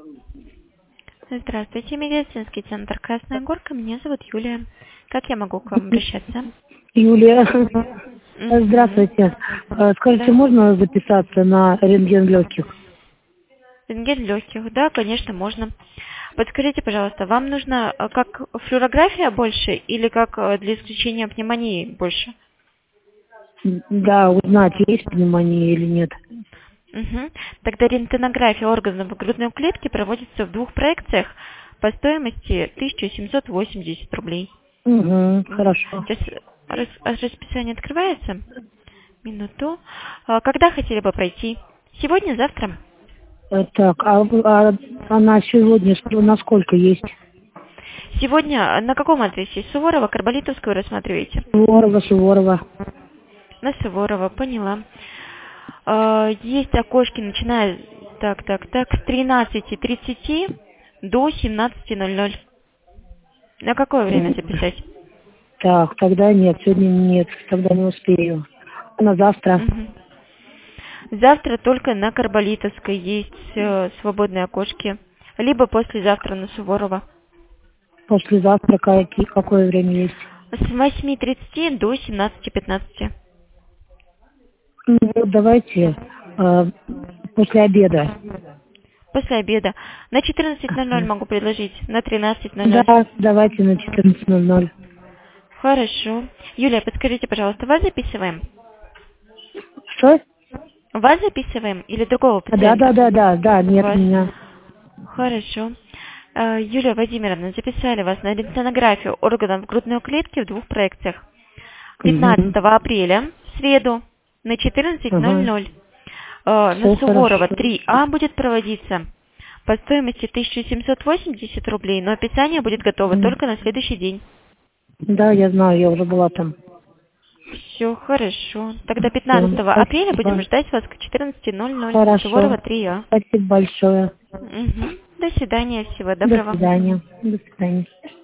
Здравствуйте, медицинский центр «Красная Горка». Меня зовут Юлия. Как я могу к вам обращаться? Юлия, Мгм. здравствуйте. Скажите, Да. можно записаться на рентген легких? Рентген легких, да, конечно, можно. Подскажите, пожалуйста, вам нужно как флюорография больше или как для исключения пневмонии больше? Да, узнать, есть пневмония или нет. Мгм. Тогда рентгенография органов грудной клетки проводится в двух проекциях по стоимости 1780 рублей. Угу, хорошо. Сейчас расписание открывается. Минуту. Когда хотели бы пройти? Сегодня, завтра? Так, она сегодня на сколько есть? Сегодня на каком адресе? Суворова, Карболитовскую рассматриваете? Суворова. На Суворова, поняла. Есть окошки, начиная с 13:30 до 17:00. На какое время записать? Так, тогда нет, сегодня нет, тогда не успею. А на завтра? Мгм. Завтра только на Карболитовской есть свободные окошки. Либо послезавтра на Суворова. Послезавтра какое время есть? С 8:30 до 17:15. Ну, вот давайте после обеда. После обеда. На 14:00 могу предложить. На 13:00. Да, давайте на 14:00. Хорошо. Юлия, подскажите, пожалуйста, вас записываем? Что? Вас записываем или другого Да, пациента? нет, Вас. меня. Хорошо. Юлия Владимировна, записали вас на рентгенографию органов грудной клетки в двух проекциях. Угу. 15 апреля, в среду, на Ага. 14:00. На Все Суворова хорошо. 3А будет проводиться по стоимости 1780 рублей, но описание будет готово только на следующий день. Да, я знаю, я уже была там. Все хорошо. Тогда Все, 15 апреля будем спасибо. ждать вас к 14:00. Хорошо. Суворова 3А. Спасибо большое. Мгм. До свидания, всего До доброго. свидания. До свидания.